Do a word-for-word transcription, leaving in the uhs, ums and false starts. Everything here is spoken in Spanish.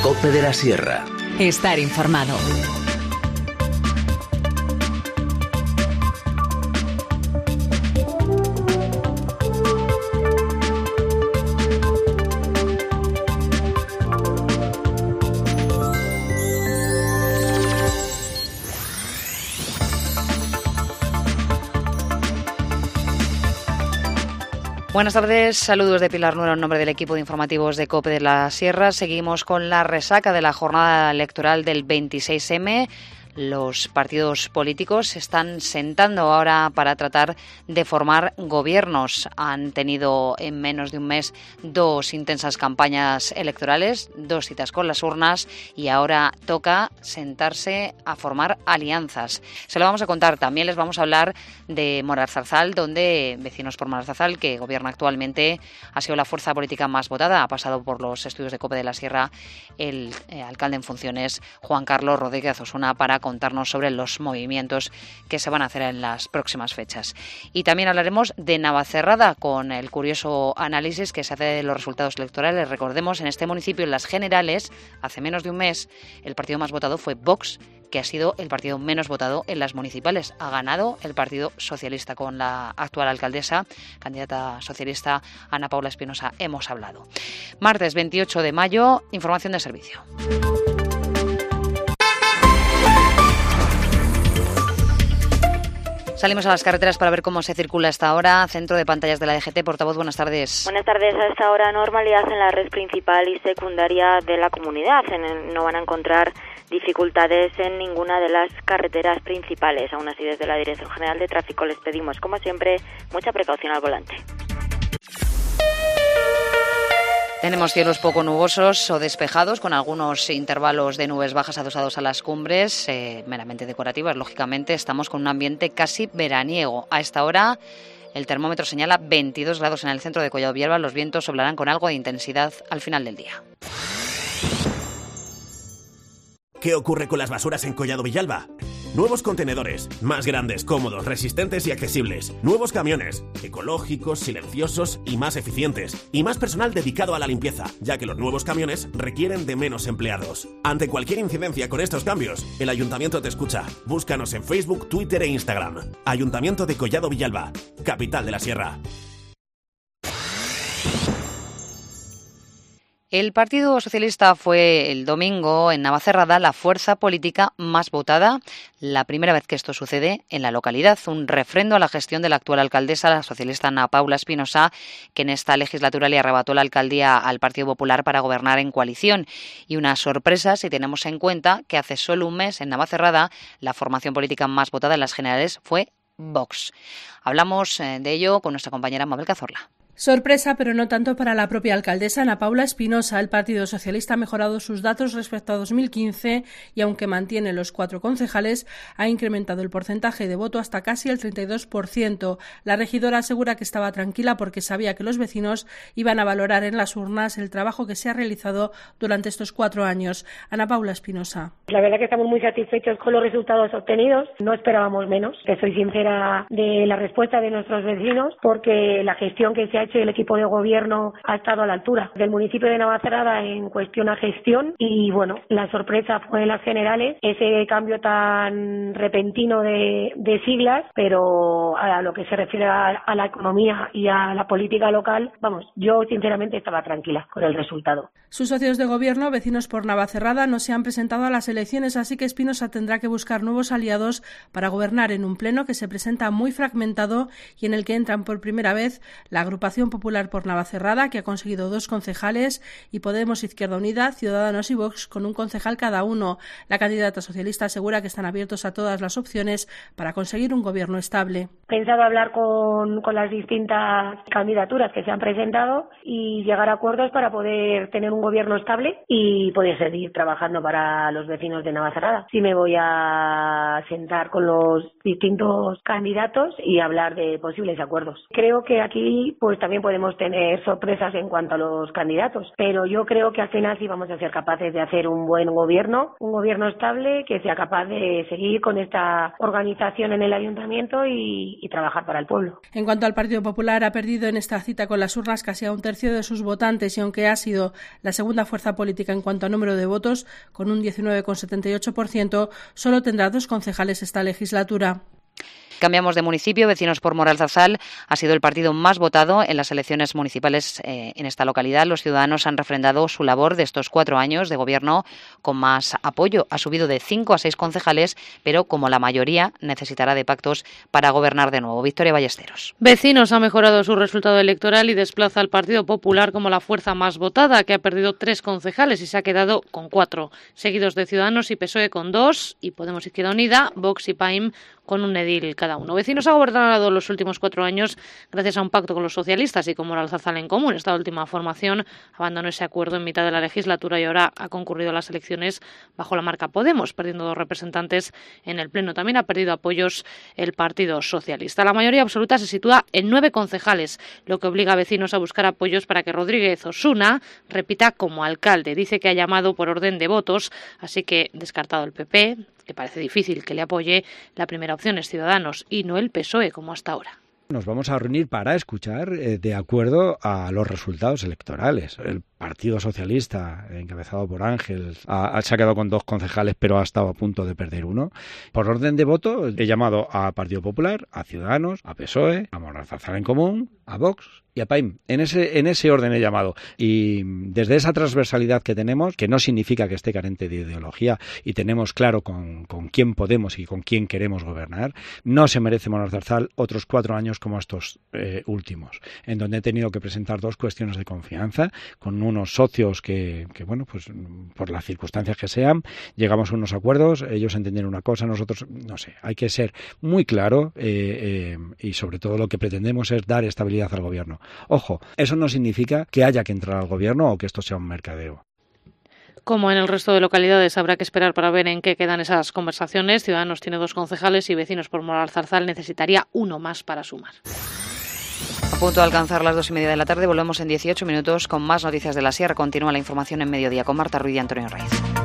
COPE de la Sierra. Estar informado. Buenas tardes, saludos de Pilar Nuero en nombre del equipo de informativos de COPE de la Sierra. Seguimos con la resaca de la jornada electoral del veintiséis eme. Los partidos políticos se están sentando ahora para tratar de formar gobiernos. Han tenido en menos de un mes dos intensas campañas electorales, dos citas con las urnas y ahora toca sentarse a formar alianzas. Se lo vamos a contar. También les vamos a hablar de Moralzarzal, donde Vecinos por Moralzarzal, que gobierna actualmente, ha sido la fuerza política más votada. Ha pasado por los estudios de COPE de la Sierra el eh, alcalde en funciones, Juan Carlos Rodríguez Osuna, para contarnos sobre los movimientos que se van a hacer en las próximas fechas. Y también hablaremos de Navacerrada con el curioso análisis que se hace de los resultados electorales. Recordemos, en este municipio, en las generales, hace menos de un mes, el partido más votado fue Vox, que ha sido el partido menos votado en las municipales. Ha ganado el Partido Socialista con la actual alcaldesa, candidata socialista Ana Paula Espinosa. Hemos hablado. Martes veintiocho de mayo, información de servicio. Salimos a las carreteras para ver cómo se circula a esta hora. Centro de pantallas de la D G T. Portavoz, buenas tardes. Buenas tardes. A esta hora, normalidad en la red principal y secundaria de la comunidad. En el, no van a encontrar dificultades en ninguna de las carreteras principales. Aún así, desde la Dirección General de Tráfico les pedimos, como siempre, mucha precaución al volante. Tenemos cielos poco nubosos o despejados, con algunos intervalos de nubes bajas adosados a las cumbres, eh, meramente decorativas. Lógicamente, estamos con un ambiente casi veraniego. A esta hora, el termómetro señala veintidós grados en el centro de Collado Villalba. Los vientos soplarán con algo de intensidad al final del día. ¿Qué ocurre con las basuras en Collado Villalba? Nuevos contenedores, más grandes, cómodos, resistentes y accesibles. Nuevos camiones, ecológicos, silenciosos y más eficientes. Y más personal dedicado a la limpieza, ya que los nuevos camiones requieren de menos empleados. Ante cualquier incidencia con estos cambios, el Ayuntamiento te escucha. Búscanos en Facebook, Twitter e Instagram. Ayuntamiento de Collado Villalba, capital de la Sierra. El Partido Socialista fue el domingo en Navacerrada la fuerza política más votada, la primera vez que esto sucede en la localidad. Un refrendo a la gestión de la actual alcaldesa, la socialista Ana Paula Espinosa, que en esta legislatura le arrebató la alcaldía al Partido Popular para gobernar en coalición. Y una sorpresa si tenemos en cuenta que hace solo un mes en Navacerrada la formación política más votada en las generales fue Vox. Hablamos de ello con nuestra compañera Mabel Cazorla. Sorpresa, pero no tanto para la propia alcaldesa Ana Paula Espinosa. El Partido Socialista ha mejorado sus datos respecto a dos mil quince y, aunque mantiene los cuatro concejales, ha incrementado el porcentaje de voto hasta casi el treinta y dos por ciento. La regidora asegura que estaba tranquila porque sabía que los vecinos iban a valorar en las urnas el trabajo que se ha realizado durante estos cuatro años. Ana Paula Espinosa. La verdad que estamos muy satisfechos con los resultados obtenidos. No esperábamos menos. Que soy sincera de la respuesta de nuestros vecinos, porque la gestión que se ha hecho el equipo de gobierno ha estado a la altura del municipio de Navacerrada en cuestión a gestión. Y bueno, la sorpresa fue en las generales, ese cambio tan repentino de, de siglas, pero a lo que se refiere a, a la economía y a la política local, vamos, yo sinceramente estaba tranquila con el resultado. Sus socios de gobierno, Vecinos por Navacerrada, no se han presentado a las elecciones, así que Espinosa tendrá que buscar nuevos aliados para gobernar en un pleno que se presenta muy fragmentado y en el que entran por primera vez la agrupación Popular por Navacerrada, que ha conseguido dos concejales, y Podemos, Izquierda Unida, Ciudadanos y Vox, con un concejal cada uno. La candidata socialista asegura que están abiertos a todas las opciones para conseguir un gobierno estable. He pensado hablar con, con las distintas candidaturas que se han presentado y llegar a acuerdos para poder tener un gobierno estable y poder seguir trabajando para los vecinos de Navacerrada. Sí me voy a sentar con los distintos candidatos y hablar de posibles acuerdos. Creo que aquí pues también podemos tener sorpresas en cuanto a los candidatos, pero yo creo que al final sí vamos a ser capaces de hacer un buen gobierno, un gobierno estable que sea capaz de seguir con esta organización en el ayuntamiento y, y trabajar para el pueblo. En cuanto al Partido Popular, ha perdido en esta cita con las urnas casi a un tercio de sus votantes y aunque ha sido la segunda fuerza política en cuanto a número de votos, con un diecinueve coma setenta y ocho por ciento, solo tendrá dos concejales esta legislatura. Cambiamos de municipio. Vecinos por Mora Zarzal ha sido el partido más votado en las elecciones municipales eh, en esta localidad. Los ciudadanos han refrendado su labor de estos cuatro años de gobierno con más apoyo. Ha subido de cinco a seis concejales, pero como la mayoría necesitará de pactos para gobernar de nuevo. Victoria Ballesteros. Vecinos ha mejorado su resultado electoral y desplaza al Partido Popular como la fuerza más votada, que ha perdido tres concejales y se ha quedado con cuatro, seguidos de Ciudadanos y P S O E con dos, y Podemos Izquierda Unida, Vox y P A I M con un edil cada uno. Vecinos ha gobernado los últimos cuatro años gracias a un pacto con los socialistas y con Mora Zarzal en Común. Esta última formación abandonó ese acuerdo en mitad de la legislatura y ahora ha concurrido a las elecciones bajo la marca Podemos, perdiendo dos representantes en el Pleno. También ha perdido apoyos el Partido Socialista. La mayoría absoluta se sitúa en nueve concejales, lo que obliga a vecinos a buscar apoyos para que Rodríguez Osuna repita como alcalde. Dice que ha llamado por orden de votos, así que descartado el P P, que parece difícil que le apoye, la primera opción es Ciudadanos y no el P S O E como hasta ahora. Nos vamos a reunir para escuchar eh, de acuerdo a los resultados electorales. El Partido Socialista, encabezado por Ángel, ha, se ha quedado con dos concejales, pero ha estado a punto de perder uno. Por orden de voto, he llamado a Partido Popular, a Ciudadanos, a P S O E, a Mora Zarzal en Común, a Vox y a P A I M. En ese, en ese orden he llamado. Y desde esa transversalidad que tenemos, que no significa que esté carente de ideología y tenemos claro con, con quién podemos y con quién queremos gobernar, no se merece Mora Zarzal otros cuatro años como estos eh, últimos, en donde he tenido que presentar dos cuestiones de confianza con unos socios que, que, bueno, pues por las circunstancias que sean, llegamos a unos acuerdos, ellos entendieron una cosa, nosotros, no sé, hay que ser muy claro eh, eh, y sobre todo lo que pretendemos es dar estabilidad al gobierno. Ojo, eso no significa que haya que entrar al gobierno o que esto sea un mercadeo. Como en el resto de localidades, habrá que esperar para ver en qué quedan esas conversaciones. Ciudadanos tiene dos concejales y Vecinos por Mora Zarzal necesitaría uno más para sumar. A punto de alcanzar las dos y media de la tarde, volvemos en dieciocho minutos con más noticias de la Sierra. Continúa la información en Mediodía con Marta Ruiz y Antonio Raiz.